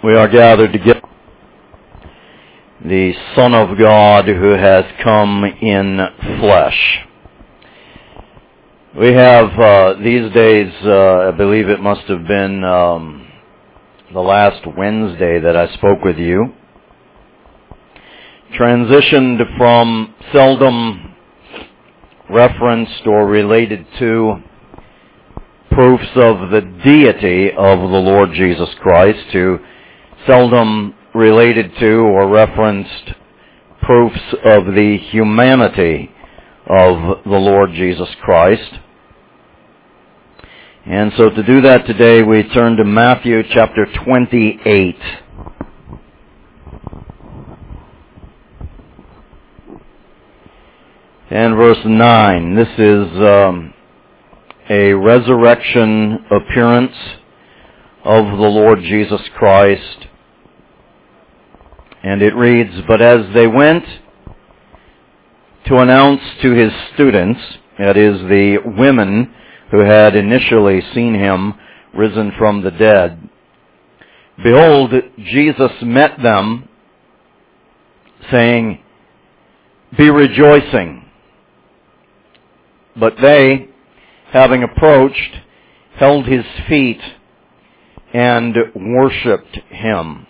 We are gathered together, the Son of God who has come in flesh. We have these days, I believe it must have been the last Wednesday that I spoke with you, transitioned from seldom referenced or related to proofs of the deity of the Lord Jesus Christ to seldom related to or referenced proofs of the humanity of the Lord Jesus Christ. And so to do that today, we turn to Matthew chapter 28. And verse 9. This is a resurrection appearance of the Lord Jesus Christ. And it reads, "But as they went to announce to his students," that is, the women who had initially seen him risen from the dead, "Behold, Jesus met them, saying, 'Be rejoicing.' But they, having approached, held his feet and worshipped him."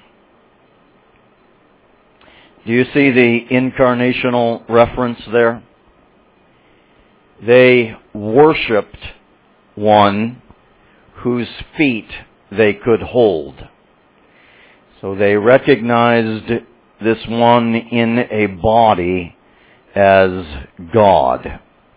Do you see the incarnational reference there? They worshipped one whose feet they could hold. So they recognized this one in a body as God.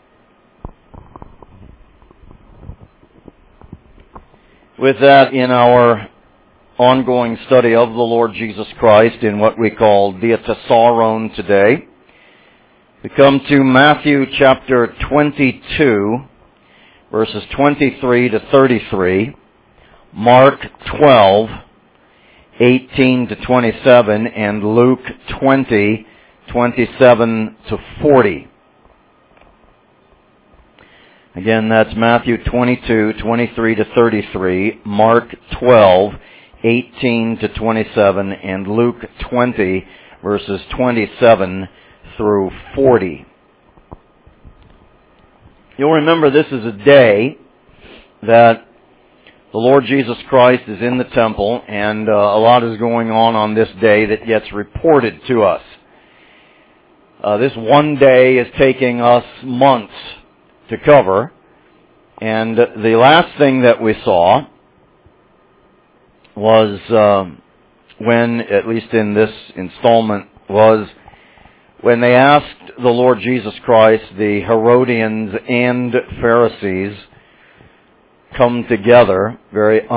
With that, in our ongoing study of the Lord Jesus Christ in what we call Diatessaron today, we come to Matthew chapter 22, verses 23 to 33, Mark 12, 18 to 27, and Luke 20, 27 to 40. Again, that's Matthew 22, 23 to 33, Mark 12, 18 to 27, and Luke 20, verses 27 through 40. You'll remember this is a day that the Lord Jesus Christ is in the temple, and a lot is going on this day that gets reported to us. This one day is taking us months to cover, and the last thing that we saw was when, at least in this installment, was when they asked the Lord Jesus Christ, the Herodians and Pharisees come together, very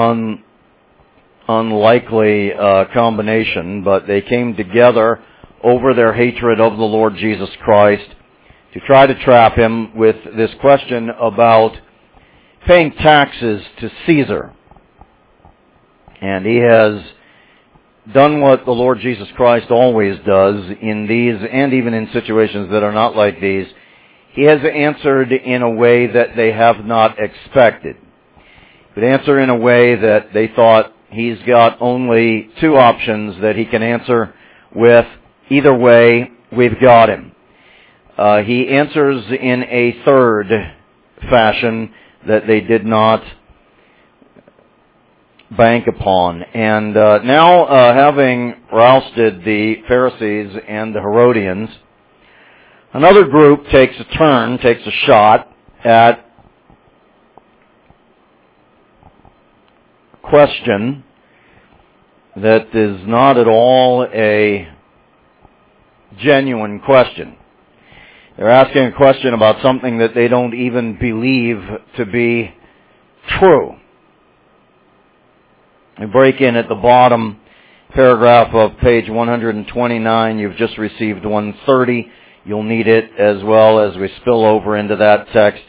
unlikely combination, but they came together over their hatred of the Lord Jesus Christ to try to trap him with this question about paying taxes to Caesar. And he has done what the Lord Jesus Christ always does in these, and even in situations that are not like these. He has answered in a way that they have not expected. He would answer in a way that they thought he's got only two options that he can answer with. Either way, we've got him. He answers in a third fashion that they did not bank upon. And now, having rousted the Pharisees and the Herodians, another group takes a shot at a question that is not at all a genuine question. They're asking a question about something that they don't even believe to be true. We break in at the bottom paragraph of page 129. You've just received 130. You'll need it as well as we spill over into that text.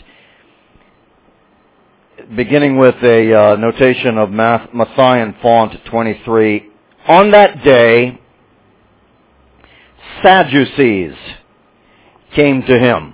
Beginning with a notation of Matthean font 23. On that day, Sadducees came to him.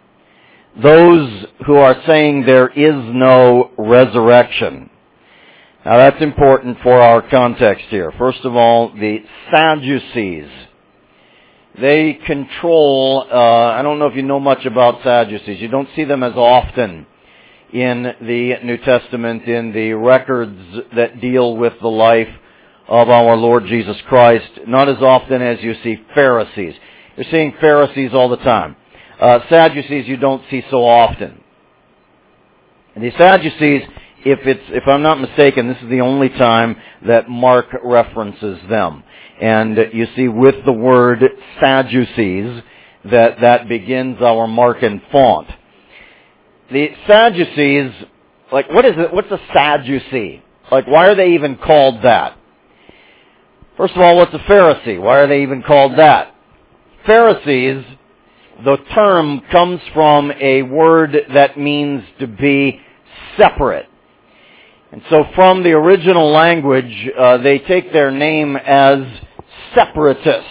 Those who are saying there is no resurrection. Now that's important for our context here. First of all, the Sadducees. They control, I don't know if you know much about Sadducees. You don't see them as often in the New Testament, in the records that deal with the life of our Lord Jesus Christ. Not as often as you see Pharisees. You're seeing Pharisees all the time. Sadducees you don't see so often. And the Sadducees, if I'm not mistaken, this is the only time that Mark references them. And you see with the word Sadducees that begins our Markan font. The Sadducees, like what is it? What's a Sadducee? Like why are they even called that? First of all, what's a Pharisee? Why are they even called that? Pharisees, the term comes from a word that means to be separate. And so from the original language, they take their name as separatists.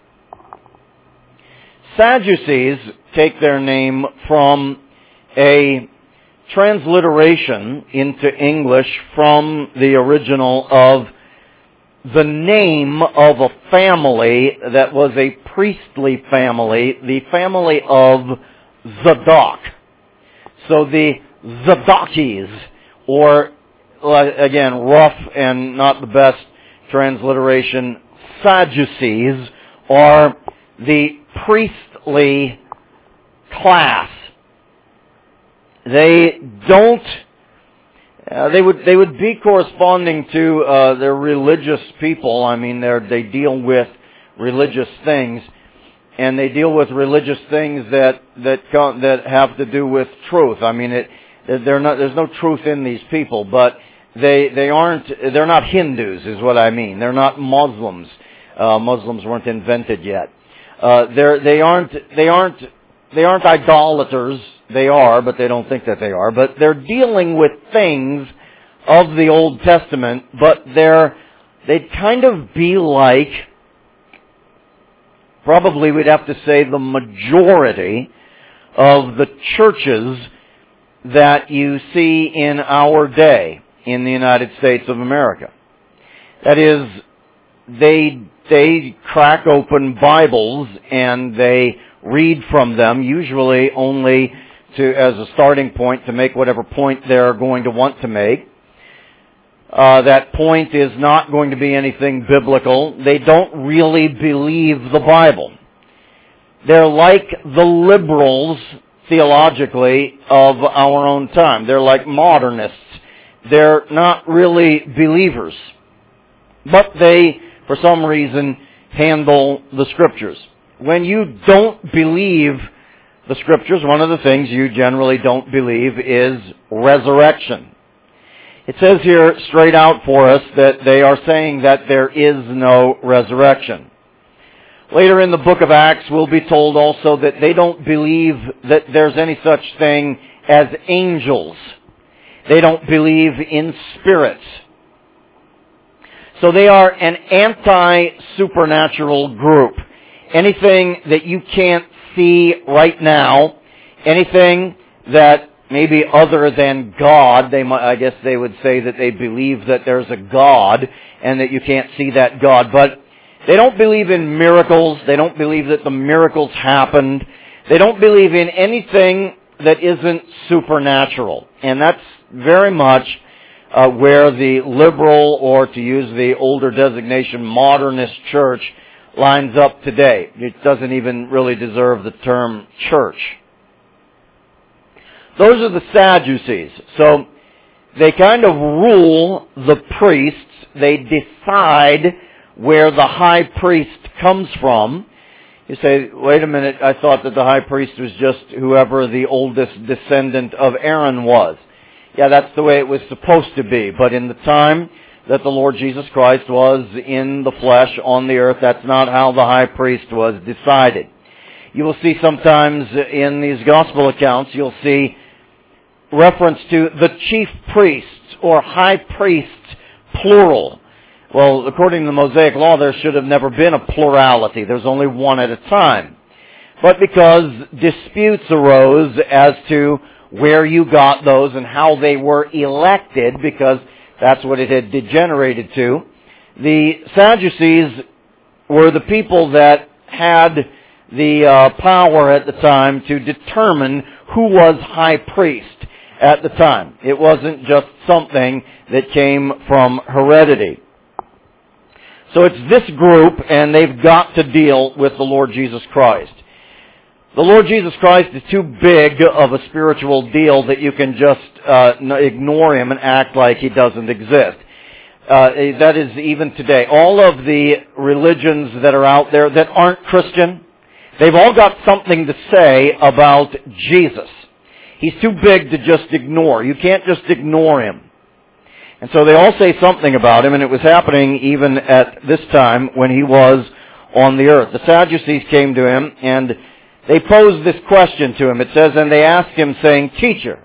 Sadducees take their name from a transliteration into English from the original of the name of a family that was a priestly family, the family of Zadok. So the Zadokis, or again, rough and not the best transliteration, Sadducees, are the priestly class. They don't, they would be corresponding to their religious people. I mean, they deal with religious things, and they deal with religious things that have to do with truth. I mean, there's no truth in these people, but they're not Hindus, is what I mean. They're not Muslims. Muslims weren't invented yet. They aren't idolaters. They are, but they don't think that they are. But they're dealing with things of the Old Testament, but they'd kind of be like, probably we'd have to say the majority of the churches that you see in our day in the United States of America. That is, they crack open Bibles and they read from them, usually only as a starting point to make whatever point they're going to want to make. That point is not going to be anything biblical. They don't really believe the Bible. They're like the liberals, theologically, of our own time. They're like modernists. They're not really believers. But they, for some reason, handle the Scriptures. When you don't believe the Scriptures, one of the things you generally don't believe is resurrection. It says here straight out for us that they are saying that there is no resurrection. Later in the book of Acts, we'll be told also that they don't believe that there's any such thing as angels. They don't believe in spirits. So they are an anti-supernatural group. Anything that you can't see right now, anything that maybe other than God, I guess they would say that they believe that there's a God and that you can't see that God. But they don't believe in miracles. They don't believe that the miracles happened. They don't believe in anything that isn't supernatural. And that's very much where the liberal, or to use the older designation, modernist church lines up today. It doesn't even really deserve the term church. Those are the Sadducees. So they kind of rule the priests. They decide where the high priest comes from. You say, wait a minute, I thought that the high priest was just whoever the oldest descendant of Aaron was. Yeah, that's the way it was supposed to be. But in the time that the Lord Jesus Christ was in the flesh on the earth, that's not how the high priest was decided. You will see sometimes in these gospel accounts, you'll see reference to the chief priests or high priests, plural. Well, according to the Mosaic Law, there should have never been a plurality. There's only one at a time. But because disputes arose as to where you got those and how they were elected, because That's what it had degenerated to. The Sadducees were the people that had the power at the time to determine who was high priest at the time. It wasn't just something that came from heredity. So it's this group, and they've got to deal with the Lord Jesus Christ. The Lord Jesus Christ is too big of a spiritual deal that you can just ignore Him and act like He doesn't exist. That is even today. All of the religions that are out there that aren't Christian, they've all got something to say about Jesus. He's too big to just ignore. You can't just ignore Him. And so they all say something about Him, and it was happening even at this time when He was on the earth. The Sadducees came to Him, and they posed this question to Him. It says, and they asked Him, saying, Teacher,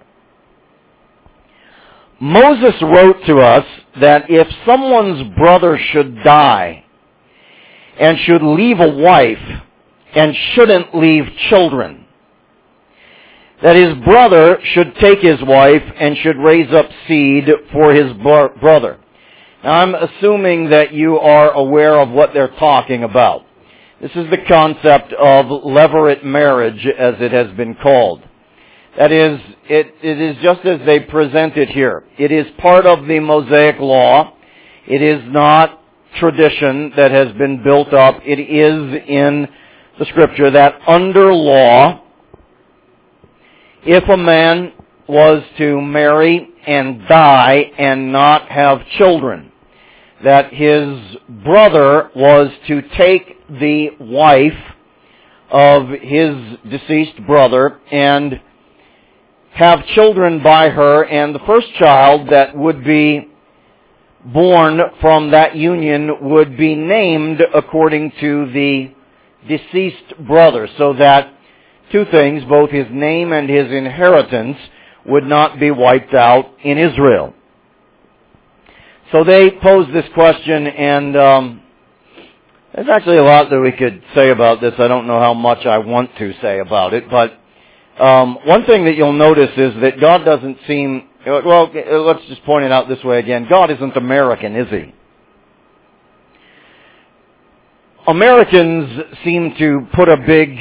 Moses wrote to us that if someone's brother should die and should leave a wife and shouldn't leave children, that his brother should take his wife and should raise up seed for his brother. Now, I'm assuming that you are aware of what they're talking about. This is the concept of levirate marriage, as it has been called. That is, it is just as they present it here. It is part of the Mosaic law. It is not tradition that has been built up. It is in the Scripture that under law, if a man was to marry and die and not have children, that his brother was to take the wife of his deceased brother and have children by her, and the first child that would be born from that union would be named according to the deceased brother, so that two things, both his name and his inheritance, would not be wiped out in Israel. So they posed this question, and there's actually a lot that we could say about this. I don't know how much I want to say about it, but one thing that you'll notice is that God doesn't seem, well, let's just point it out this way again. God isn't American, is He? Americans seem to put a big...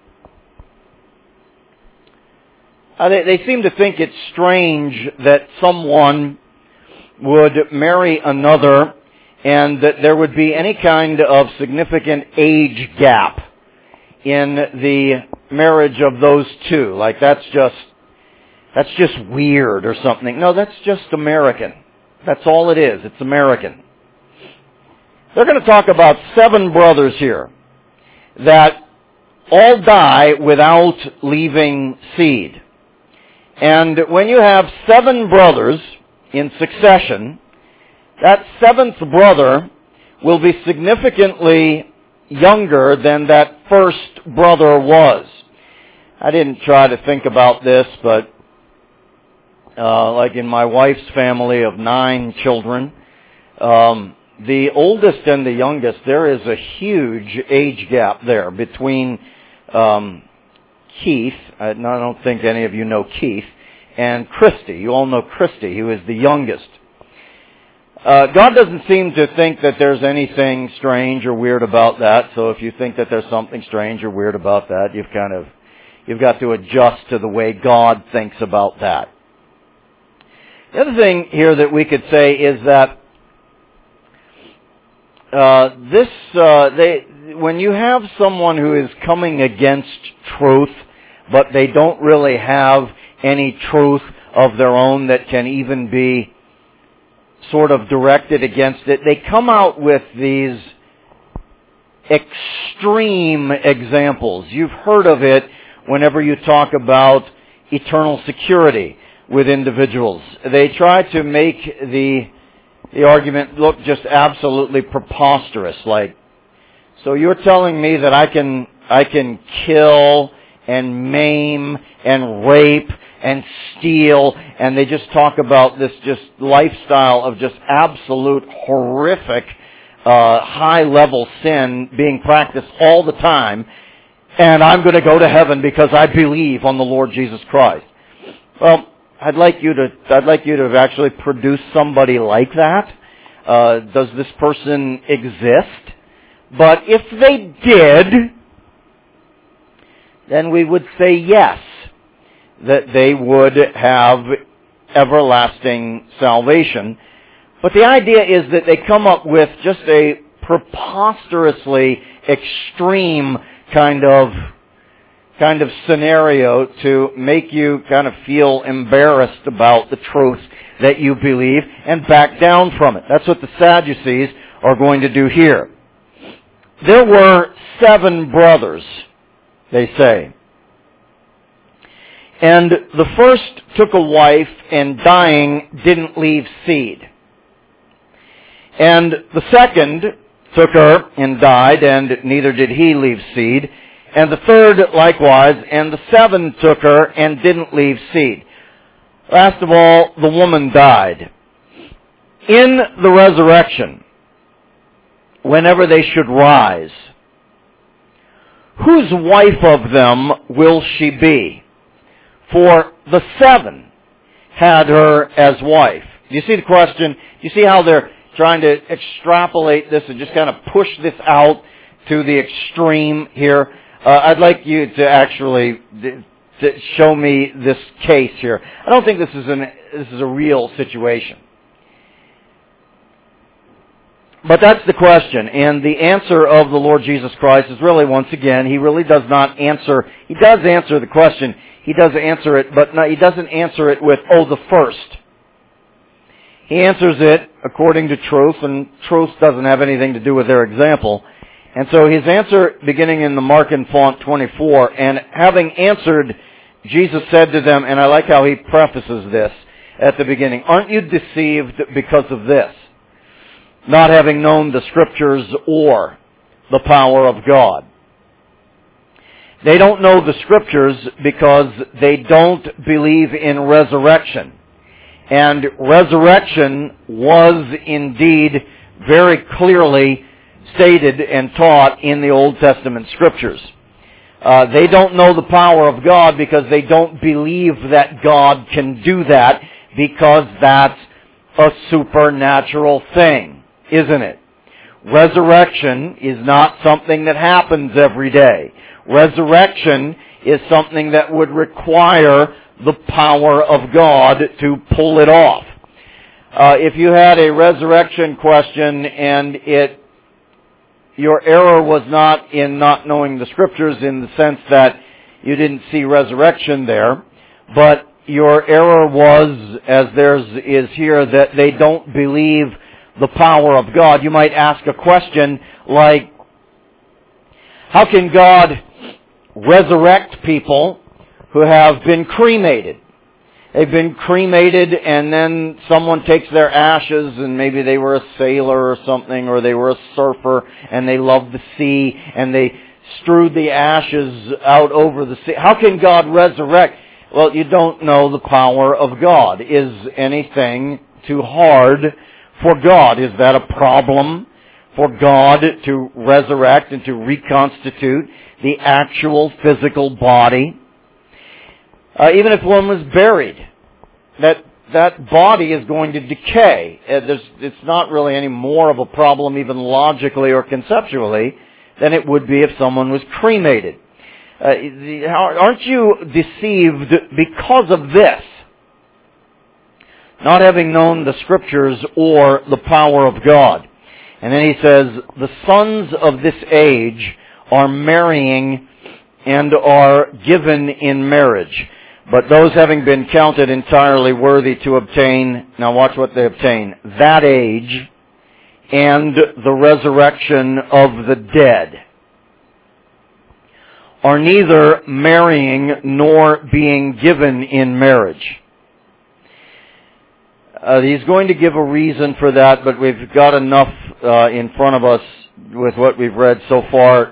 They seem to think it's strange that someone would marry another and that there would be any kind of significant age gap in the marriage of those two. Like that's just weird or something. No, that's just American. That's all it is. It's American. They're going to talk about 7 brothers here that all die without leaving seed. And when you have 7 brothers in succession, that 7th brother will be significantly younger than that first brother was. I didn't try to think about this, but like in my wife's family of 9 children, the oldest and the youngest, there is a huge age gap there between Keith, I don't think any of you know Keith, and Christy. You all know Christy, who is the youngest. God doesn't seem to think that there's anything strange or weird about that, so if you think that there's something strange or weird about that, you've got to adjust to the way God thinks about that. The other thing here that we could say is that when you have someone who is coming against truth, but they don't really have any truth of their own that can even be sort of directed against it, they come out with these extreme examples. You've heard of it whenever you talk about eternal security with individuals. They try to make the argument look just absolutely preposterous. Like, so you're telling me that I can kill and maim and rape and steal, and they just talk about this just lifestyle of just absolute horrific high-level sin being practiced all the time, and I'm going to go to heaven because I believe on the Lord Jesus Christ. Well, I'd like you to actually produce somebody like that. Does this person exist? But if they did, then we would say yes, that they would have everlasting salvation. But the idea is that they come up with just a preposterously extreme kind of scenario to make you kind of feel embarrassed about the truth that you believe and back down from it. That's what the Sadducees are going to do here. There were 7 brothers, they say. And the first took a wife and dying didn't leave seed. And the second took her and died, and neither did he leave seed. And the third likewise, and the 7 took her and didn't leave seed. Last of all, the woman died. In the resurrection, whenever they should rise, whose wife of them will she be? For the 7 had her as wife. Do you see the question? Do you see how they're trying to extrapolate this and just kind of push this out to the extreme here? I'd like you to actually to show me this case here. I don't think this is a real situation. But that's the question. And the answer of the Lord Jesus Christ is really, once again, He really does not answer. He does answer the question. He does answer it, but no, He doesn't answer it with, oh, the first. He answers it according to truth, and truth doesn't have anything to do with their example. And so His answer, beginning in the Markan font 24, and having answered, Jesus said to them, and I like how He prefaces this at the beginning, aren't you deceived because of this? Not having known the Scriptures or the power of God. They don't know the Scriptures because they don't believe in resurrection. And resurrection was indeed very clearly stated and taught in the Old Testament Scriptures. They don't know the power of God because they don't believe that God can do that, because that's a supernatural thing, isn't it? Resurrection is not something that happens every day. Resurrection is something that would require the power of God to pull it off. If you had a resurrection question and your error was not in not knowing the Scriptures in the sense that you didn't see resurrection there, but your error was, as theirs is here, that they don't believe the power of God, you might ask a question like, how can God resurrect people who have been cremated? They've been cremated and then someone takes their ashes, and maybe they were a sailor or something, or they were a surfer and they loved the sea and they strewed the ashes out over the sea. How can God resurrect? Well, you don't know the power of God. Is anything too hard for God? Is that a problem for God to resurrect and to reconstitute the actual physical body? Even if one was buried, that body is going to decay. It's not really any more of a problem, even logically or conceptually, than it would be if someone was cremated. Aren't you deceived because of this? Not having known the Scriptures or the power of God. And then he says, the sons of this age are marrying and are given in marriage. But those having been counted entirely worthy to obtain, now watch what they obtain, that age and the resurrection of the dead, are neither marrying nor being given in marriage. He's going to give a reason for that, but we've got enough in front of us with what we've read so far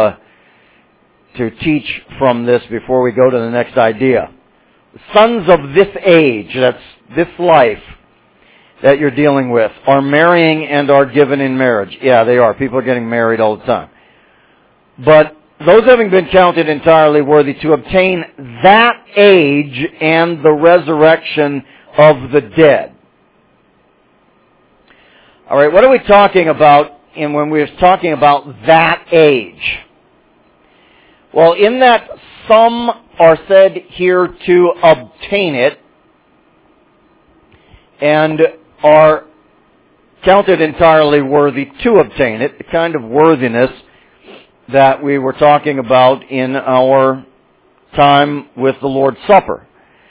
to teach from this before we go to the next idea. Sons of this age, that's this life that you're dealing with, are marrying and are given in marriage. Yeah, they are. People are getting married all the time. But those having been counted entirely worthy to obtain that age and the resurrection of the dead. All right, what are we talking about when we're talking about that age? Well, in that some are said here to obtain it and are counted entirely worthy to obtain it, the kind of worthiness that we were talking about in our time with the Lord's Supper.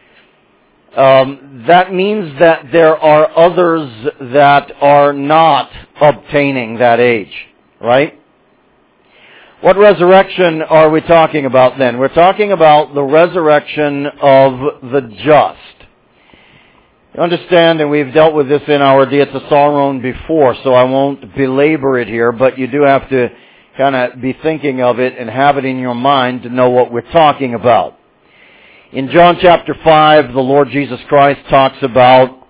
That means that there are others that are not obtaining that age, right? What resurrection are we talking about then? We're talking about the resurrection of the just. You understand, and we've dealt with this in our Diet Thesaurone before, so I won't belabor it here, but you do have to kind of be thinking of it and have it in your mind to know what we're talking about. In John chapter 5, the Lord Jesus Christ talks about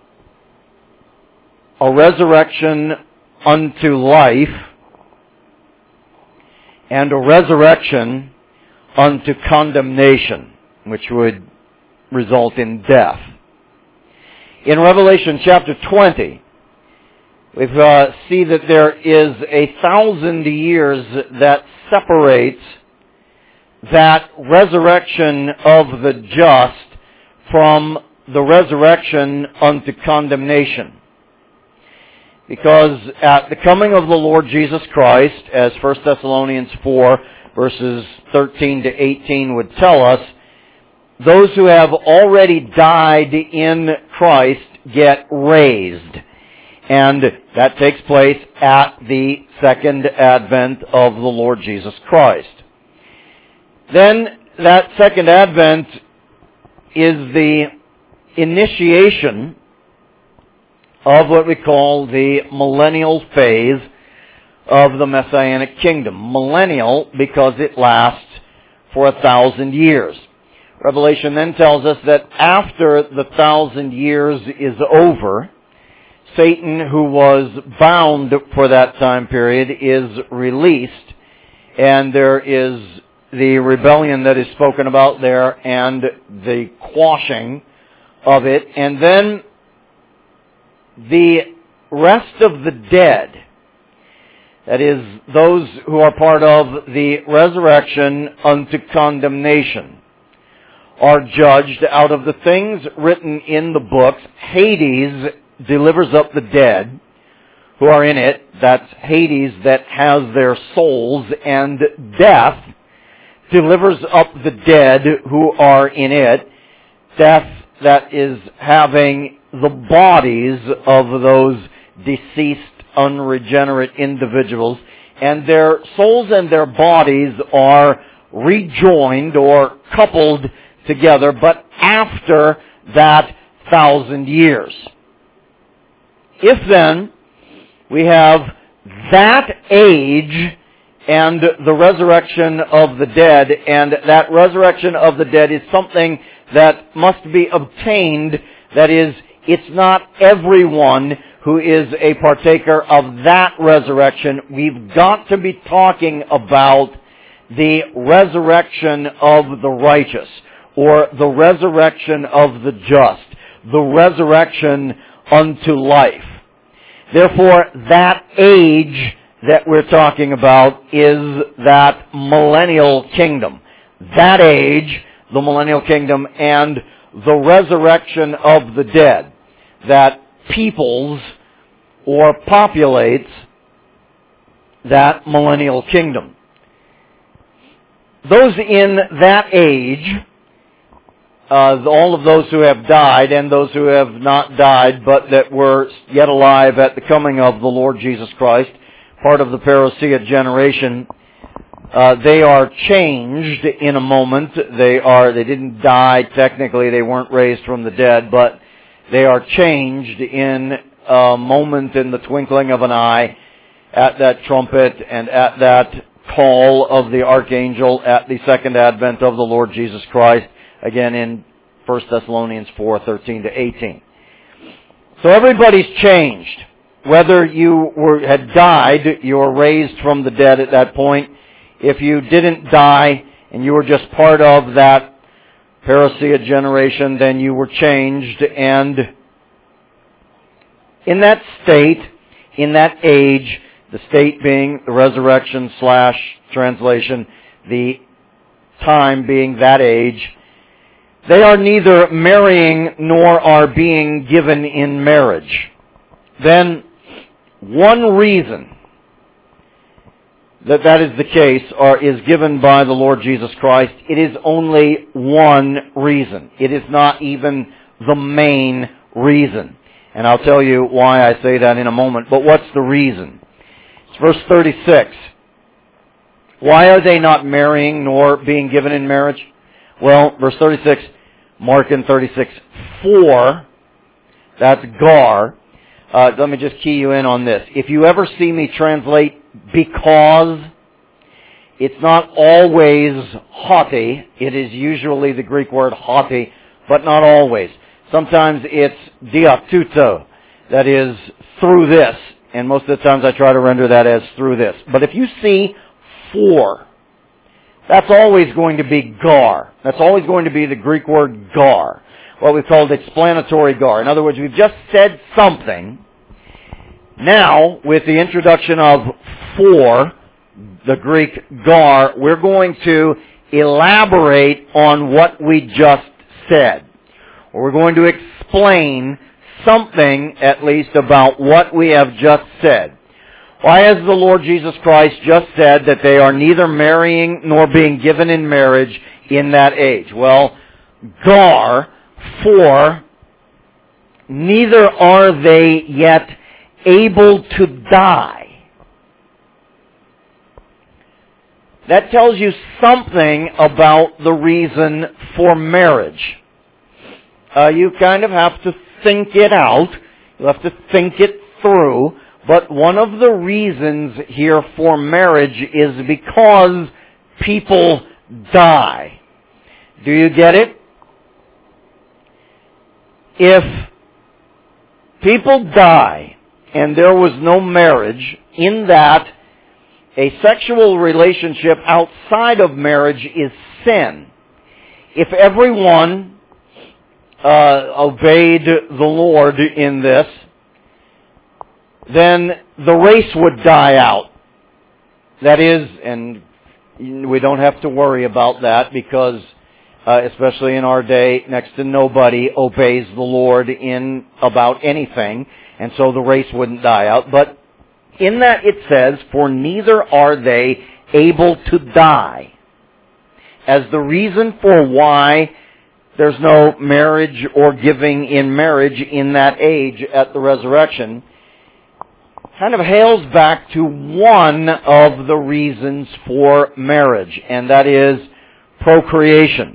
a resurrection unto life and a resurrection unto condemnation, which would result in death. In Revelation chapter 20, we see that there is 1,000 years that separates that resurrection of the just from the resurrection unto condemnation. Because at the coming of the Lord Jesus Christ, as 1 Thessalonians 4 verses 13 to 18 would tell us, those who have already died in Christ get raised. And that takes place at the second advent of the Lord Jesus Christ. Then that second advent is the initiation of what we call the millennial phase of the Messianic kingdom. Millennial because it lasts for 1,000 years. Revelation then tells us that after the 1,000 years is over, Satan, who was bound for that time period, is released, and there is the rebellion that is spoken about there and the quashing of it, and then the rest of the dead, that is, those who are part of the resurrection unto condemnation, are judged out of the things written in the books. Hades delivers up the dead who are in it. That's Hades that has their souls, and death delivers up the dead who are in it. Death that is having the bodies of those deceased, unregenerate individuals, and their souls and their bodies are rejoined or coupled together, but after that 1,000 years. If then we have that age and the resurrection of the dead, and that resurrection of the dead is something that must be obtained, that is, it's not everyone who is a partaker of that resurrection. We've got to be talking about the resurrection of the righteous, or the resurrection of the just, the resurrection unto life. Therefore, that age that we're talking about is that millennial kingdom. That age, the millennial kingdom, and the resurrection of the dead that peoples or populates that millennial kingdom. Those in that age, all of those who have died and those who have not died but that were yet alive at the coming of the Lord Jesus Christ, part of the parousia generation, they are changed in a moment. They didn't die technically, they weren't raised from the dead, but they are changed in a moment, in the twinkling of an eye, at that trumpet and at that call of the archangel at the second advent of the Lord Jesus Christ, again in 1 Thessalonians 4, 13 to 18. So everybody's changed. Whether you had died, you were raised from the dead at that point. if you didn't die and you were just part of that parousia generation, then you were changed, and in that state, in that age, the state being the resurrection / translation, the time being that age, they are neither marrying nor are being given in marriage. Then, one reason that is the case is given by the Lord Jesus Christ. It is only one reason. It is not even the main reason. And I'll tell you why I say that in a moment. But what's the reason? It's verse 36. Why are they not marrying nor being given in marriage? Well, verse 36, Mark in 36, for, that's gar. Let me just key you in on this. If you ever see me translate because, it's not always haughty. It is usually the Greek word haughty, but not always. Sometimes it's diatuto, that is through this, and most of the times I try to render that as through this. But if you see for, that's always going to be gar. That's always going to be the Greek word gar, what we called explanatory gar. In other words, we've just said something. Now, with the introduction of for, the Greek gar, we're going to elaborate on what we just said. Or we're going to explain something, at least, about what we have just said. Why has the Lord Jesus Christ just said that they are neither marrying nor being given in marriage in that age? Well, gar, for, neither are they yet able to die. That tells you something about the reason for marriage. You kind of have to think it out. You have to think it through. But one of the reasons here for marriage is because people die. Do you get it? If people die and there was no marriage, in that a sexual relationship outside of marriage is sin. If everyone obeyed the Lord in this, then the race would die out. That is, and we don't have to worry about that because, especially in our day, next to nobody obeys the Lord in about anything, and so the race wouldn't die out. But in that it says, for neither are they able to die, as the reason for why there's no marriage or giving in marriage in that age at the resurrection, kind of hails back to one of the reasons for marriage, and that is procreation.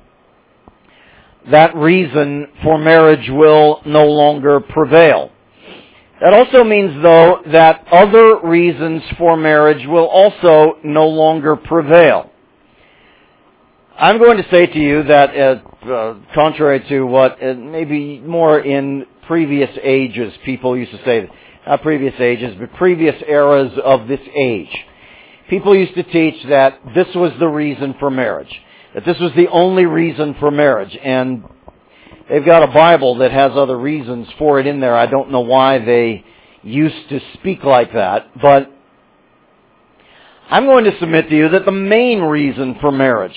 That reason for marriage will no longer prevail. That also means, though, that other reasons for marriage will also no longer prevail. I'm going to say to you that, contrary to what maybe more in previous ages people used to say, not previous ages, but previous eras of this age, people used to teach that this was the reason for marriage, that this was the only reason for marriage, and they've got a Bible that has other reasons for it in there. I don't know why they used to speak like that, but I'm going to submit to you that the main reason for marriage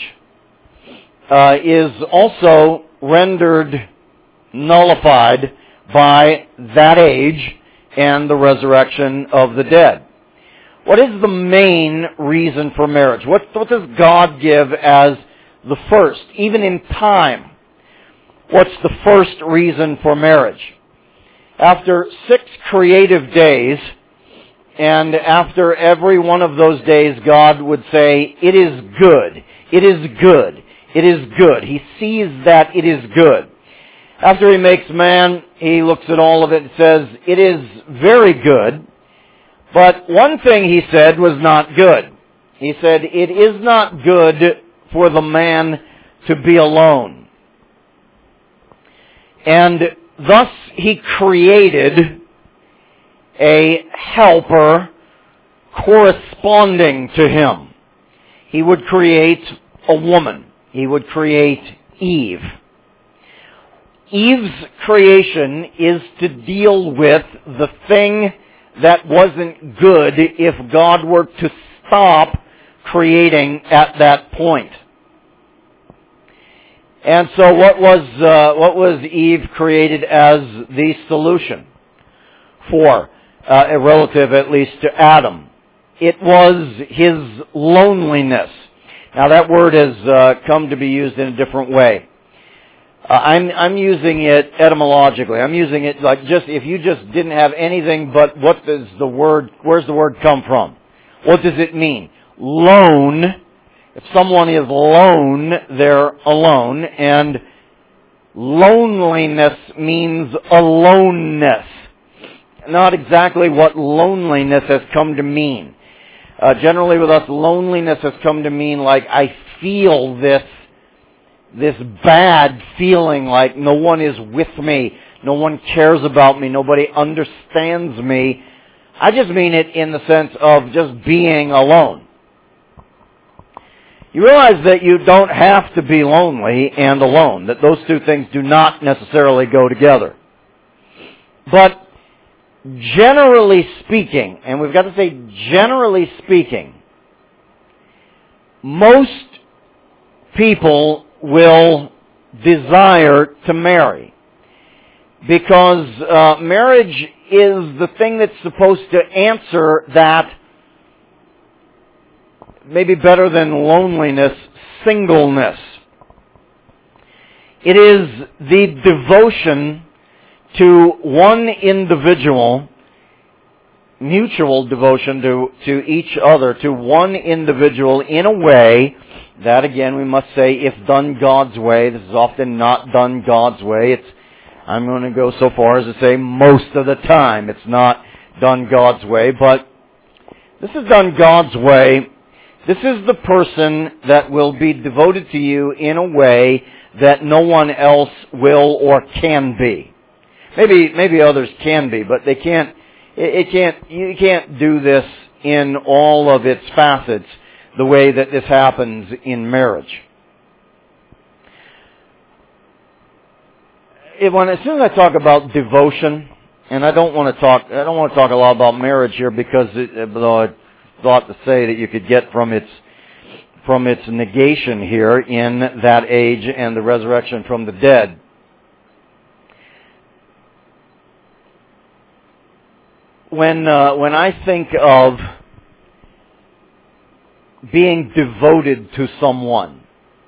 is also rendered nullified by that age and the resurrection of the dead. What is the main reason for marriage? What does God give as the first, even in time? What's the first reason for marriage? After 6 creative days, and after every one of those days, God would say, it is good, it is good, it is good. He sees that it is good. After He makes man, He looks at all of it and says, it is very good. But one thing He said was not good. He said, it is not good for the man to be alone. And thus He created a helper corresponding to him. He would create a woman. He would create Eve. Eve's creation is to deal with the thing that wasn't good if God were to stop creating at that point. And so what was Eve created as the solution for, relative at least to Adam? It was his loneliness. Now that word has come to be used in a different way. I'm using it etymologically. I'm using it like just, if you just didn't have anything but where's the word come from? What does it mean? Lone. If someone is lone, they're alone, and loneliness means aloneness. Not exactly what loneliness has come to mean. Generally with us, loneliness has come to mean like I feel this bad feeling like no one is with me, no one cares about me, nobody understands me. I just mean it in the sense of just being alone. You realize that you don't have to be lonely and alone, that those two things do not necessarily go together. But generally speaking, and we've got to say generally speaking, most people will desire to marry because marriage is the thing that's supposed to answer that, maybe better than loneliness, singleness. It is the devotion to one individual, mutual devotion to each other, to one individual in a way that, again, we must say, if done God's way. This is often not done God's way. I'm going to go so far as to say most of the time it's not done God's way, but this is done God's way. This is the person that will be devoted to you in a way that no one else will or can be. Maybe others can be, but they can't. You can't do this in all of its facets the way that this happens in marriage. As soon as I talk about devotion, and I don't want to talk a lot about marriage here because though I thought to say that you could get from its negation here in that age and the resurrection from the dead. When I think of being devoted to someone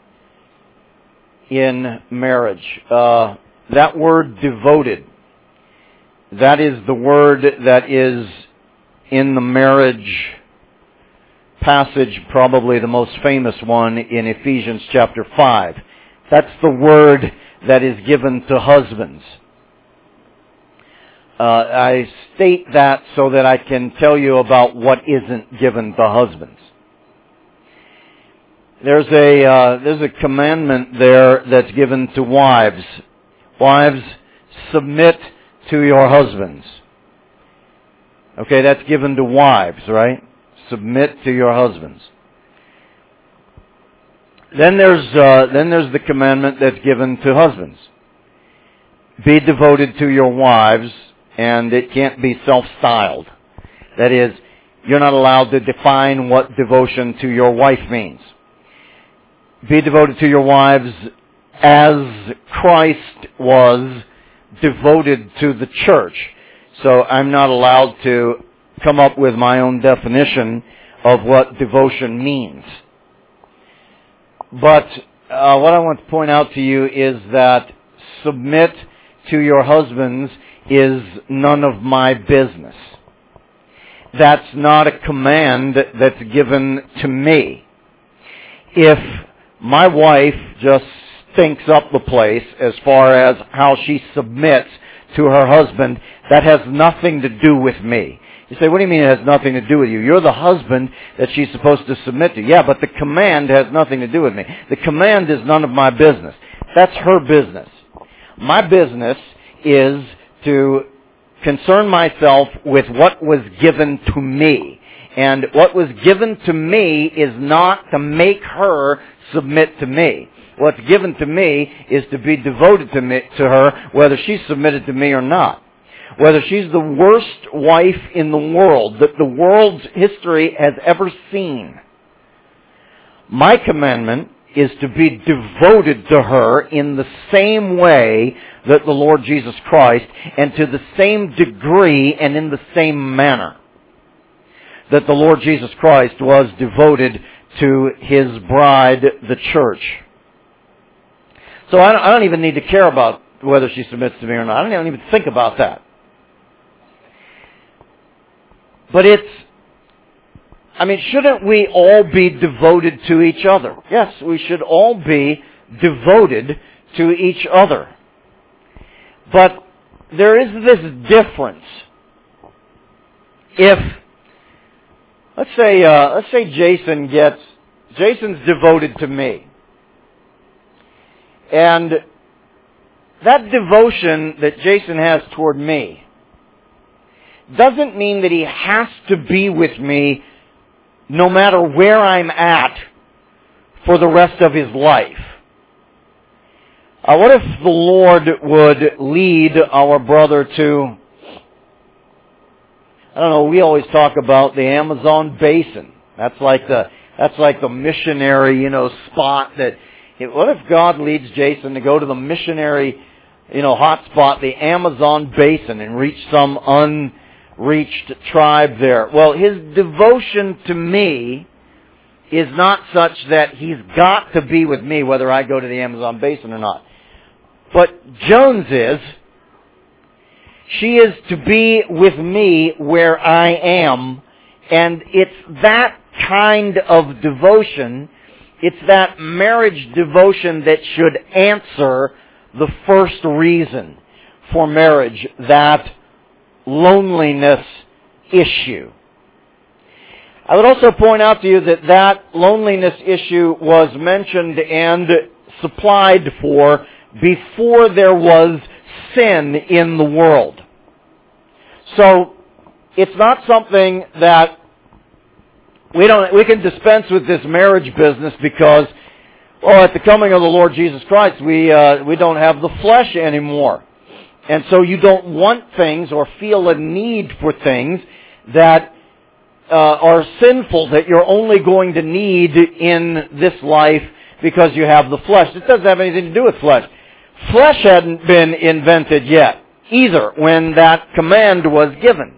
in marriage, that word devoted, that is the word that is in the marriage passage, probably the most famous one in Ephesians chapter 5. That's the word that is given to husbands. I state that so that I can tell you about what isn't given to husbands. There's a commandment there that's given to wives. Wives, submit to your husbands. Okay, that's given to wives, right? Submit to your husbands. Then there's the commandment that's given to husbands. Be devoted to your wives, and it can't be self-styled. That is, you're not allowed to define what devotion to your wife means. Be devoted to your wives as Christ was devoted to the church. So I'm not allowed to come up with my own definition of what devotion means. But what I want to point out to you is that submit to your husbands is none of my business. That's not a command that's given to me. If my wife just stinks up the place as far as how she submits to her husband, that has nothing to do with me. You say, what do you mean it has nothing to do with you? You're the husband that she's supposed to submit to. Yeah, but the command has nothing to do with me. The command is none of my business. That's her business. My business is to concern myself with what was given to me. And what was given to me is not to make her submit to me. What's given to me is to be devoted to her, whether she's submitted to me or not. Whether she's the worst wife in the world that the world's history has ever seen. My commandment is to be devoted to her in the same way that the Lord Jesus Christ, and to the same degree and in the same manner that the Lord Jesus Christ was devoted to His bride, the church. So I don't even need to care about whether she submits to me or not. I don't even think about that. But shouldn't we all be devoted to each other? Yes, we should all be devoted to each other. But there is this difference. If, let's say Jason's devoted to me. And that devotion that Jason has toward me doesn't mean that he has to be with me no matter where I'm at for the rest of his life. What if the Lord would lead our brother to, I don't know, we always talk about the Amazon basin. That's like the missionary, spot that, what if God leads Jason to go to the missionary, hot spot, the Amazon basin, and reach some unreached tribe there? Well, his devotion to me is not such that he's got to be with me whether I go to the Amazon basin or not. But Jones is. She is to be with me where I am, and it's that kind of devotion, it's that marriage devotion that should answer the first reason for marriage, that loneliness issue. I would also point out to you that loneliness issue was mentioned and supplied for before there was sin in the world. So, it's not something that we can dispense with this marriage business because, at the coming of the Lord Jesus Christ, we don't have the flesh anymore. And so you don't want things or feel a need for things that are sinful, that you're only going to need in this life because you have the flesh. It doesn't have anything to do with flesh. Flesh hadn't been invented yet either when that command was given.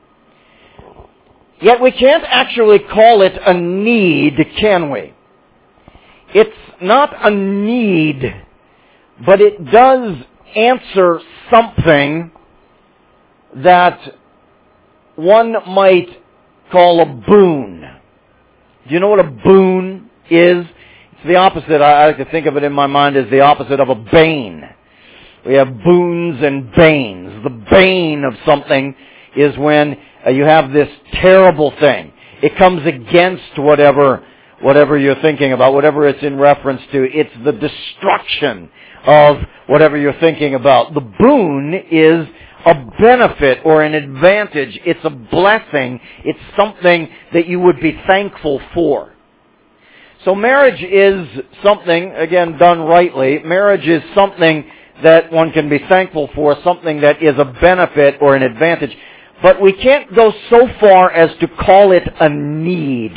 Yet we can't actually call it a need, can we? It's not a need, but it does answer something that one might call a boon. Do you know what a boon is? It's the opposite. I like to think of it in my mind as the opposite of a bane. We have boons and banes. The bane of something is when you have this terrible thing. It comes against whatever you're thinking about, whatever it's in reference to. It's the destruction of whatever you're thinking about. The boon is a benefit or an advantage. It's a blessing. It's something that you would be thankful for. So marriage is something, again, done rightly, marriage is something that one can be thankful for, something that is a benefit or an advantage. But we can't go so far as to call it a need.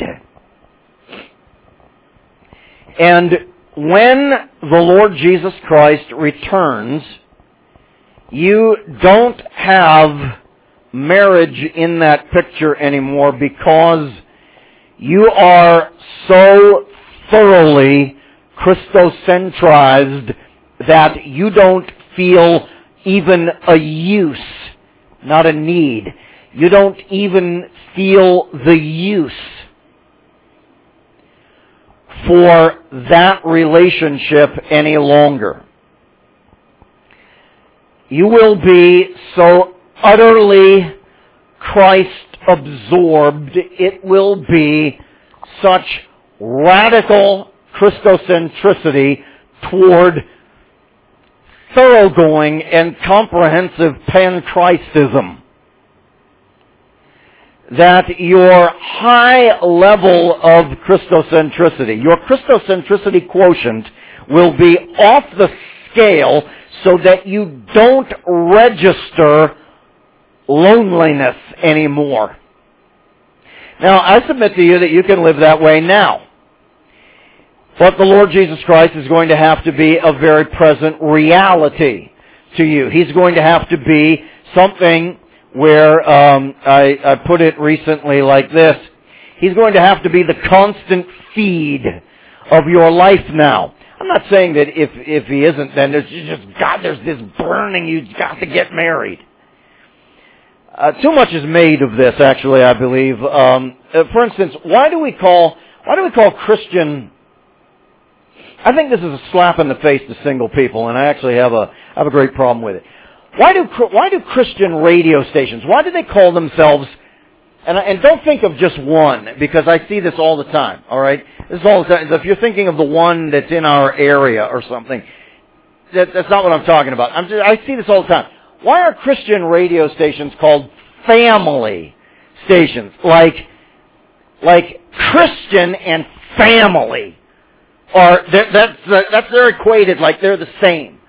And when the Lord Jesus Christ returns, you don't have marriage in that picture anymore because you are so thoroughly Christocentrized that you don't feel even a use, not a need. You don't even feel the use for that relationship any longer. You will be so utterly Christ-absorbed, it will be such radical Christocentricity toward thoroughgoing and comprehensive pan-Christism that your high level of Christocentricity, your Christocentricity quotient, will be off the scale so that you don't register loneliness anymore. Now, I submit to you that you can live that way now. But the Lord Jesus Christ is going to have to be a very present reality to you. He's going to have to be something where, I put it recently like this, He's going to have to be the constant feed of your life now. I'm not saying that if He isn't, then there's this burning, you've got to get married. Too much is made of this, actually, I believe. For instance, why do we call Christian... I think this is a slap in the face to single people, and I actually have a great problem with it. Why do Christian radio stations, why do they call themselves, and don't think of just one, because I see this all the time, alright? This is all the time. If you're thinking of the one that's in our area or something, that's not what I'm talking about. I see this all the time. Why are Christian radio stations called family stations? Like Christian and family. Or they're equated, like they're the same.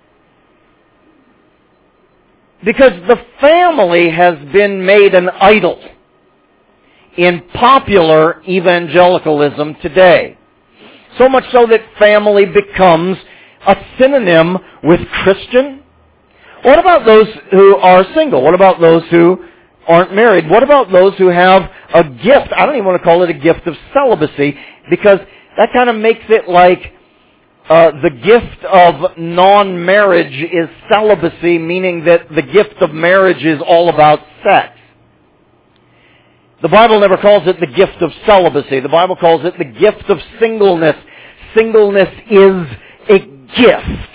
Because the family has been made an idol in popular evangelicalism today. So much so that family becomes a synonym with Christian. What about those who are single? What about those who aren't married? What about those who have a gift? I don't even want to call it a gift of celibacy, because that kind of makes it like the gift of non-marriage is celibacy, meaning that the gift of marriage is all about sex. The Bible never calls it the gift of celibacy. The Bible calls it the gift of singleness. Singleness is a gift,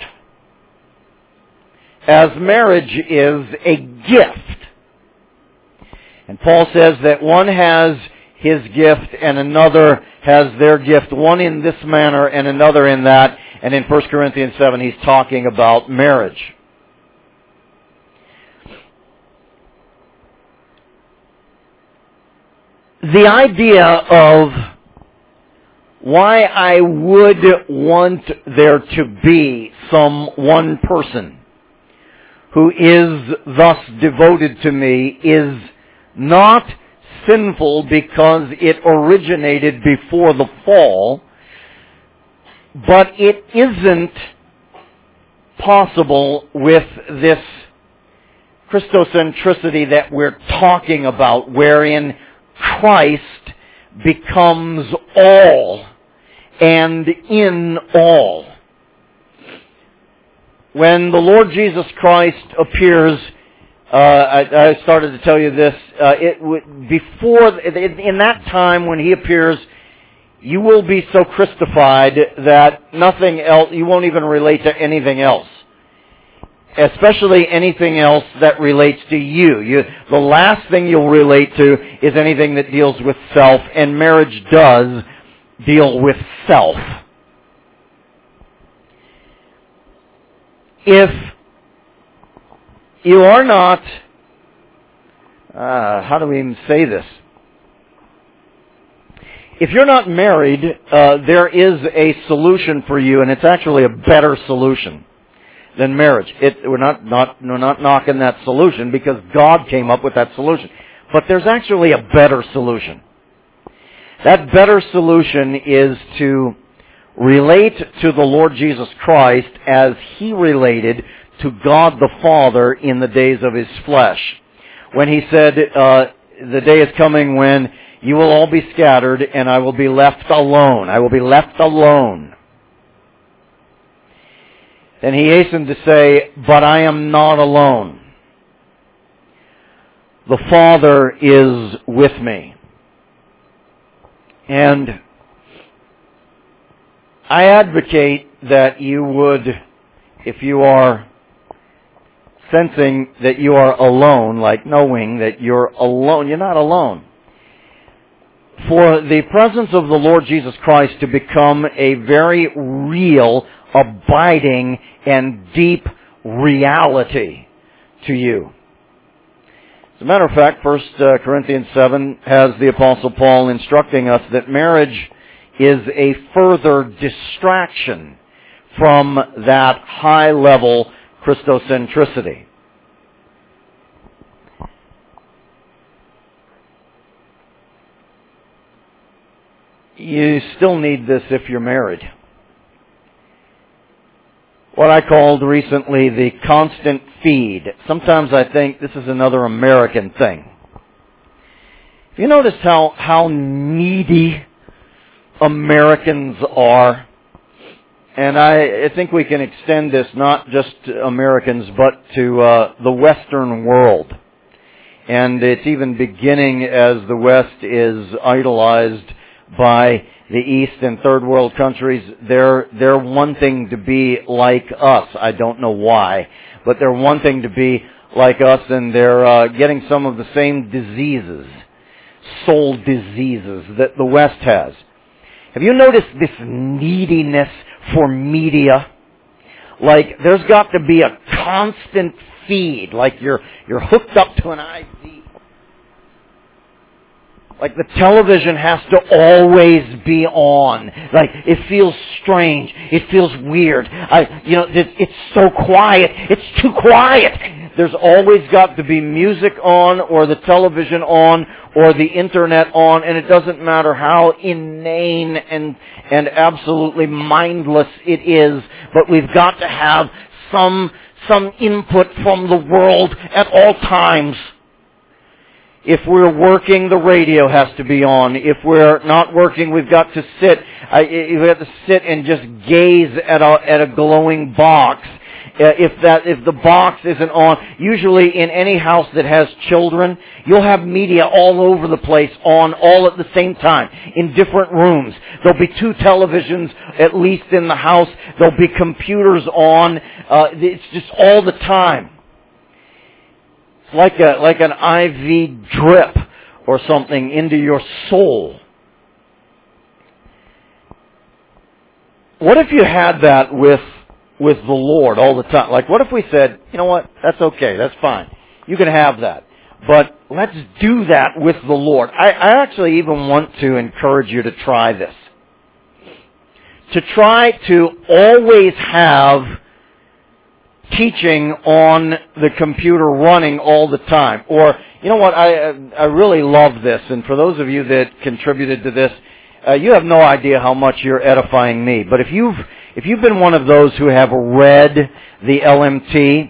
as marriage is a gift. And Paul says that one has his gift and another has their gift, one in this manner and another in that. And in 1 Corinthians 7, he's talking about marriage. The idea of why I would want there to be some one person who is thus devoted to me is not sinful because it originated before the fall, but it isn't possible with this Christocentricity that we're talking about, wherein Christ becomes all and in all. When the Lord Jesus Christ appears, I started to tell you this, in that time when He appears, you will be so Christified that nothing else, you won't even relate to anything else. Especially anything else that relates to you. The last thing you'll relate to is anything that deals with self, and marriage does deal with self. If you are not, how do we even say this? If you're not married, there is a solution for you, and it's actually a better solution than marriage. We're not knocking that solution because God came up with that solution. But there's actually a better solution. That better solution is to relate to the Lord Jesus Christ as He related to God the Father in the days of His flesh. When He said, the day is coming when you will all be scattered and I will be left alone. I will be left alone. Then He hastened to say, but I am not alone. The Father is with me. And I advocate that you would, if you are sensing that you are alone, like knowing that you're alone, you're not alone. For the presence of the Lord Jesus Christ to become a very real, abiding, and deep reality to you. As a matter of fact, 1 Corinthians 7 has the Apostle Paul instructing us that marriage is a further distraction from that high-level Christocentricity. You still need this if you're married. What I called recently the constant feed. Sometimes I think this is another American thing. Have you noticed how needy Americans are? And I think we can extend this not just to Americans, but to the Western world. And it's even beginning as the West is idolized by the East and Third World countries. They're wanting to be like us. I don't know why, but they're wanting to be like us, and they're getting some of the same diseases, soul diseases, that the West has. Have you noticed this neediness for media? Like, there's got to be a constant feed, like you're hooked up to an IV. Like the television has to always be on. Like, it feels strange. It feels weird. It's so quiet. It's too quiet. There's always got to be music on, or the television on, or the internet on, and it doesn't matter how inane and absolutely mindless it is, but we've got to have some input from the world at all times. If we're working, the radio has to be on. If we're not working, we've got to sit. We have to sit and just gaze at a glowing box. If the box isn't on, usually in any house that has children, you'll have media all over the place on all at the same time in different rooms. There'll be 2 televisions at least in the house. There'll be computers on. It's just all the time. It's like an IV drip or something into your soul. What if you had that with the Lord all the time? Like, what if we said, you know what, that's okay, that's fine. You can have that. But let's do that with the Lord. I actually even want to encourage you to try this. To try to always have teaching on the computer running all the time. Or, you know what, I really love this, and for those of you that contributed to this, you have no idea how much you're edifying me. But if you've been one of those who have read the LMT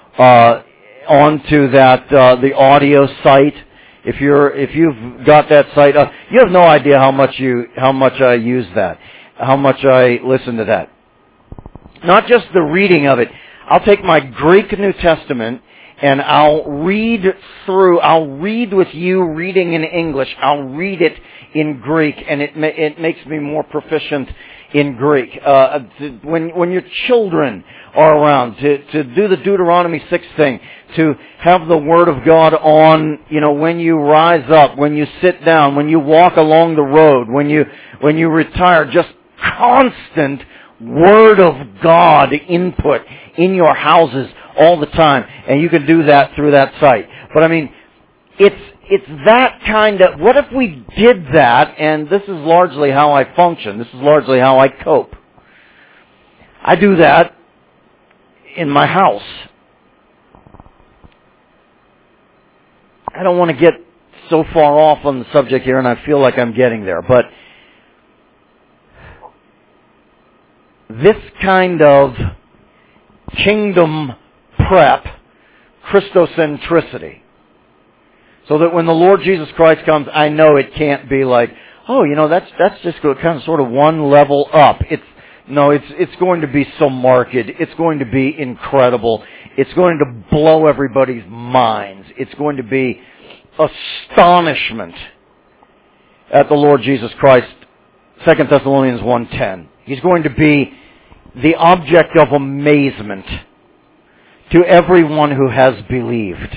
onto that the audio site, if you've got that site, you have no idea how much I use that, how much I listen to that. Not just the reading of it. I'll take my Greek New Testament and I'll read with you reading in English. I'll read it in Greek, and it makes me more proficient in Greek. When your children are around, to do the Deuteronomy 6 thing, to have the Word of God on, when you rise up, when you sit down, when you walk along the road, when you retire, just constant Word of God input in your houses all the time, and you can do that through that site. But I mean, it's that kind of, what if we did that, and this is largely how I function, this is largely how I cope. I do that in my house. I don't want to get so far off on the subject here, and I feel like I'm getting there, but this kind of kingdom prep, Christocentricity, so that when the Lord Jesus Christ comes, I know it can't be like, that's just kind of sort of one level up. It's going to be so marked. It's going to be incredible. It's going to blow everybody's minds. It's going to be astonishment at the Lord Jesus Christ. 2 Thessalonians 1:10. He's going to be the object of amazement to everyone who has believed.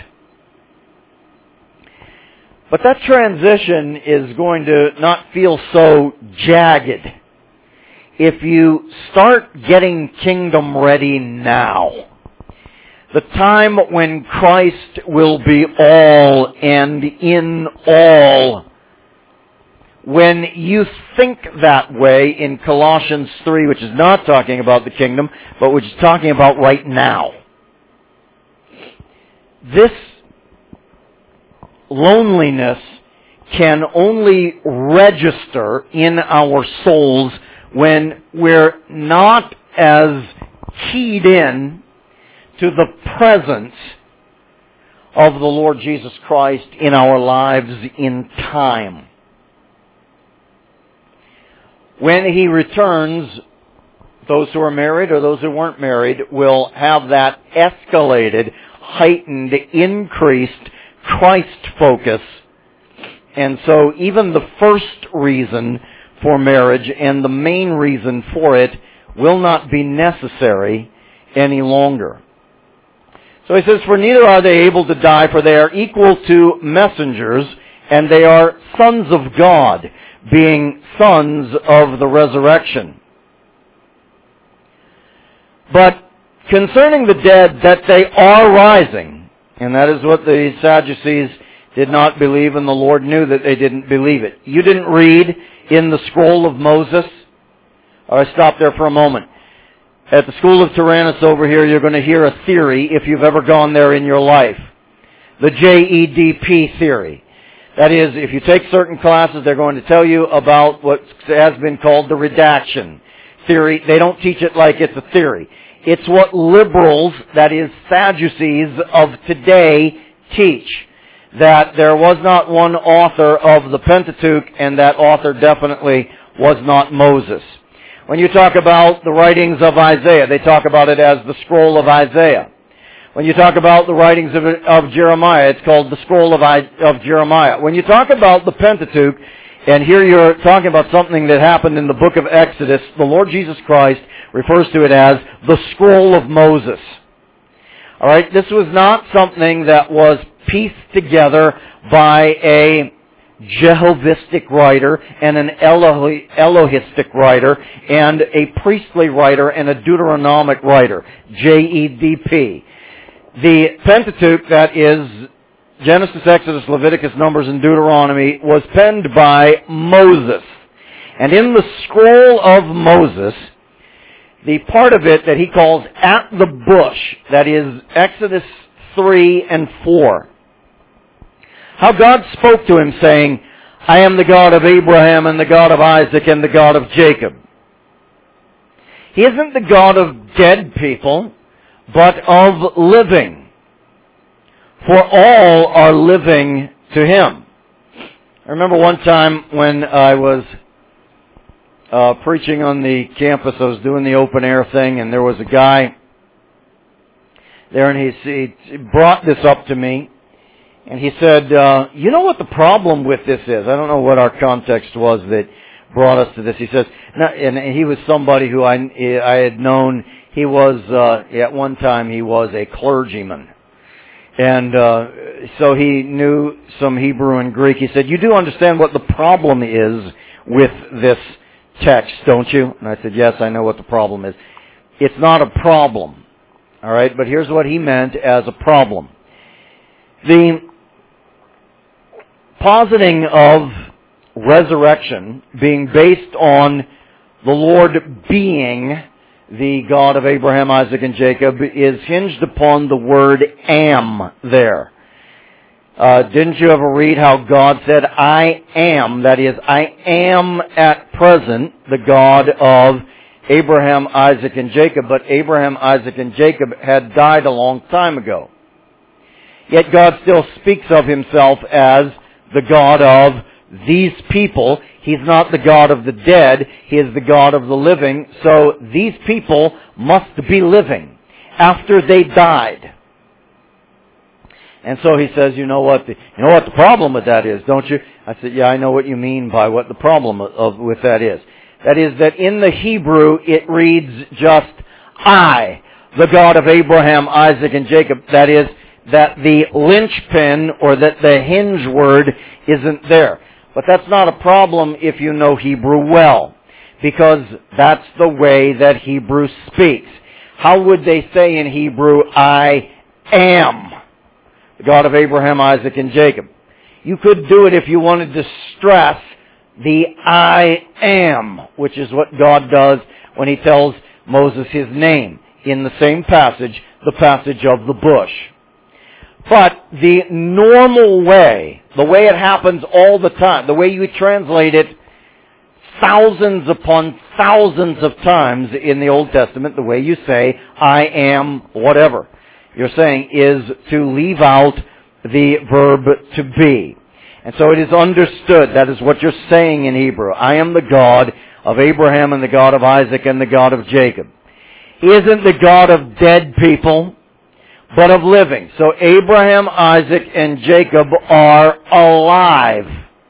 But that transition is going to not feel so jagged if you start getting kingdom ready now. the time when Christ will be all and in all. When you think that way in Colossians 3, which is not talking about the kingdom, but which is talking about right now, this loneliness can only register in our souls when we're not as keyed in to the presence of the Lord Jesus Christ in our lives in time. When He returns, those who are married or those who weren't married will have that escalated, heightened, increased Christ focus. And so even the first reason for marriage and the main reason for it will not be necessary any longer. So he says, for neither are they able to die, for they are equal to messengers, and they are sons of God, being sons of the resurrection. But concerning the dead, that they are rising, and that is what the Sadducees did not believe, and the Lord knew that they didn't believe it. You didn't read in the scroll of Moses? I stop there for a moment. At the School of Tyrannus over here, you're going to hear a theory, if you've ever gone there in your life. The JEDP theory. That is, if you take certain classes, they're going to tell you about what has been called the redaction theory. They don't teach it like it's a theory. It's what liberals, that is Sadducees of today, teach. That there was not one author of the Pentateuch, and that author definitely was not Moses. When you talk about the writings of Isaiah, they talk about it as the scroll of Isaiah. When you talk about the writings of Jeremiah, it's called the scroll of Jeremiah. When you talk about the Pentateuch, and here you're talking about something that happened in the book of Exodus, the Lord Jesus Christ refers to it as the scroll of Moses. Alright, this was not something that was pieced together by a Jehovistic writer and an Elohistic writer and a priestly writer and a Deuteronomic writer, JEDP. The Pentateuch, that is Genesis, Exodus, Leviticus, Numbers, and Deuteronomy, was penned by Moses. And in the scroll of Moses, the part of it that he calls at the bush, that is Exodus 3 and 4, how God spoke to him saying, I am the God of Abraham and the God of Isaac and the God of Jacob. He isn't the God of dead people, but of living. For all are living to Him. I remember one time when I was preaching on the campus, I was doing the open air thing, and there was a guy there, and he brought this up to me. And he said, you know what the problem with this is? I don't know what our context was that brought us to this. He says, and he was somebody who I had known. He was, at one time, he was a clergyman. And so he knew some Hebrew and Greek. He said, you do understand what the problem is with this text, don't you? And I said, yes, I know what the problem is. It's not a problem. All right, but here's what he meant as a problem. The positing of resurrection being based on the Lord being the God of Abraham, Isaac, and Jacob is hinged upon the word am there. Didn't you ever read how God said, I am, that is, I am at present the God of Abraham, Isaac, and Jacob, but Abraham, Isaac, and Jacob had died a long time ago. Yet God still speaks of Himself as the God of these people. He's not the God of the dead. He is the God of the living. So these people must be living after they died. And so he says, you know what the problem with that is, don't you? I said, yeah, I know what you mean by what the problem with that is. That is that in the Hebrew it reads just I, the God of Abraham, Isaac, and Jacob. That is, that the linchpin or that the hinge word isn't there. But that's not a problem if you know Hebrew well, because that's the way that Hebrew speaks. How would they say in Hebrew, I am the God of Abraham, Isaac, and Jacob. You could do it if you wanted to stress the I am, which is what God does when He tells Moses his name in the same passage, the passage of the bush. But the normal way, the way it happens all the time, the way you translate it thousands upon thousands of times in the Old Testament, the way you say, I am whatever you're saying, is to leave out the verb to be. And so it is understood, that is what you're saying in Hebrew. I am the God of Abraham and the God of Isaac and the God of Jacob. He isn't the God of dead people, but of living. So Abraham, Isaac, and Jacob are alive,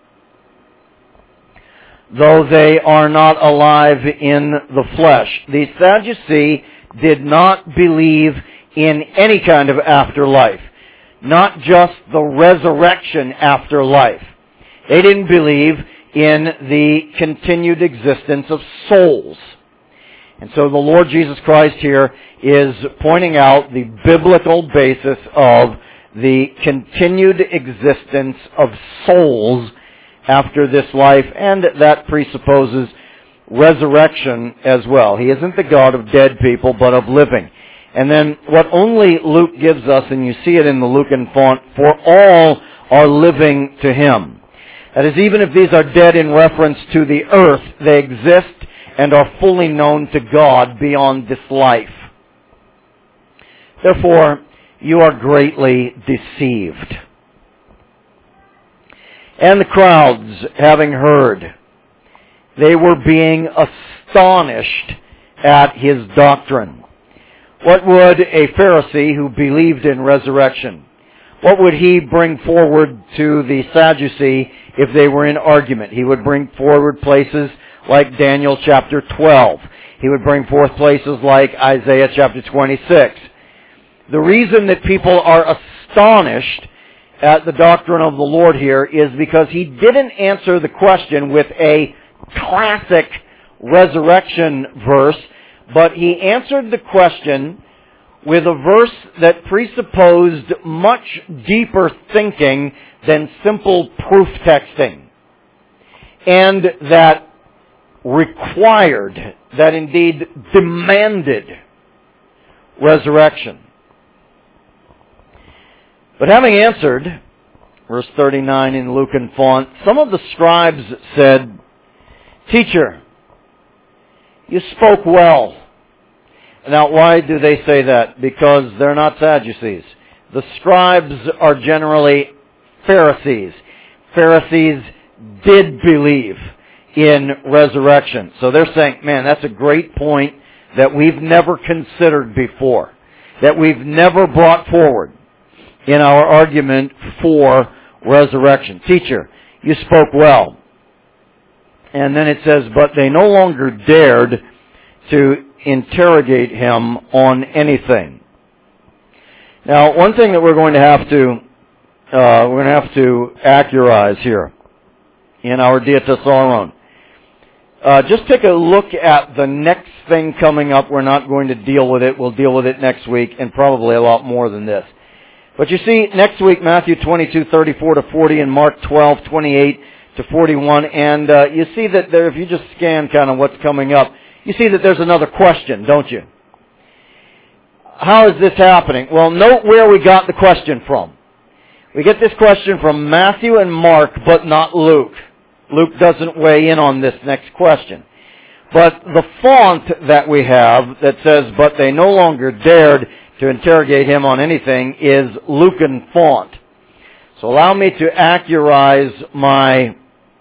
though they are not alive in the flesh. The Sadducee did not believe in any kind of afterlife, not just the resurrection afterlife. They didn't believe in the continued existence of souls. And so the Lord Jesus Christ here is pointing out the biblical basis of the continued existence of souls after this life, and that presupposes resurrection as well. He isn't the God of dead people, but of living. And then what only Luke gives us, and you see it in the Lucan font, for all are living to Him. That is, even if these are dead in reference to the earth, they exist and are fully known to God beyond this life. Therefore, you are greatly deceived. And the crowds, having heard, they were being astonished at His doctrine. What would a Pharisee who believed in resurrection, what would he bring forward to the Sadducee if they were in argument? He would bring forward places like Daniel chapter 12. He would bring forth places like Isaiah chapter 26. The reason that people are astonished at the doctrine of the Lord here is because He didn't answer the question with a classic resurrection verse, but He answered the question with a verse that presupposed much deeper thinking than simple proof texting, and that required, that indeed demanded resurrection. But having answered, verse 39 in Lucan font, some of the scribes said, Teacher, you spoke well. Now, why do they say that? Because they're not Sadducees. The scribes are generally Pharisees. Pharisees did believe in resurrection. So they're saying, man, that's a great point that we've never considered before, that we've never brought forward in our argument for resurrection. Teacher, you spoke well. And then it says, but they no longer dared to interrogate Him on anything. Now, one thing that we're going to have to accurize here in our Dia Thesaron. Just take a look at the next thing coming up. We're not going to deal with it. We'll deal with it next week, and probably a lot more than this. But you see, next week, Matthew 22:34-40 and Mark 12:28-41, and you see that there, if you just scan kind of what's coming up, you see that there's another question, don't you? How is this happening? Well, note where we got the question from. We get this question from Matthew and Mark, but not Luke. Luke doesn't weigh in on this next question. But the font that we have that says, but they no longer dared to interrogate Him on anything, is Lucan font. So allow me to accurize my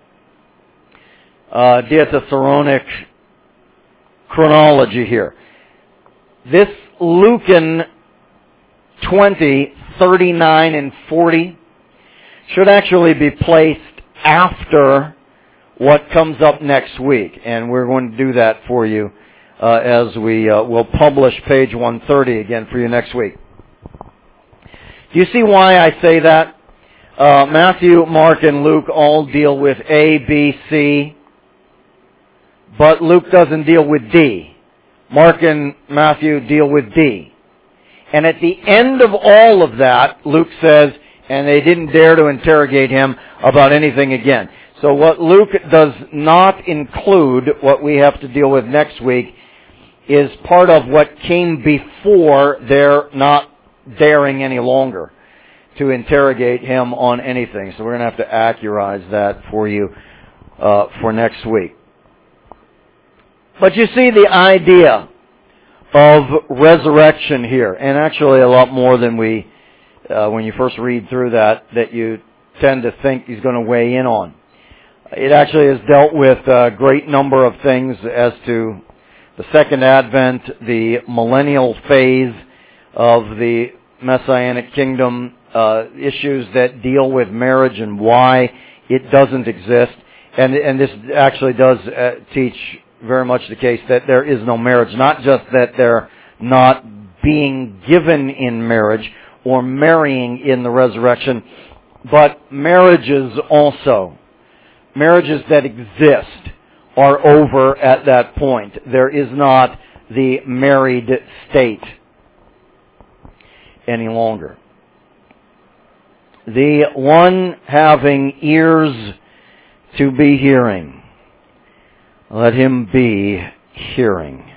Dia Thessalonic chronology here. This Lucan 20, 39, and 40 should actually be placed after what comes up next week. And we're going to do that for you as we will publish page 130 again for you next week. Do you see why I say that? Matthew, Mark, and Luke all deal with A, B, C, but Luke doesn't deal with D. Mark and Matthew deal with D. And at the end of all of that, Luke says, and they didn't dare to interrogate him about anything again. So what Luke does not include, what we have to deal with next week, is part of what came before their not daring any longer to interrogate him on anything. So we're going to have to accurize that for you for next week. But you see the idea of resurrection here, and actually a lot more than we, when you first read through that you tend to think he's going to weigh in on. It actually has dealt with a great number of things as to the Second Advent, the millennial phase of the Messianic kingdom, issues that deal with marriage and why it doesn't exist. And this actually does teach very much the case that there is no marriage. Not just that they're not being given in marriage or marrying in the resurrection, but marriages also. Marriages that exist are over at that point. There is not the married state any longer. The one having ears to be hearing, let him be hearing.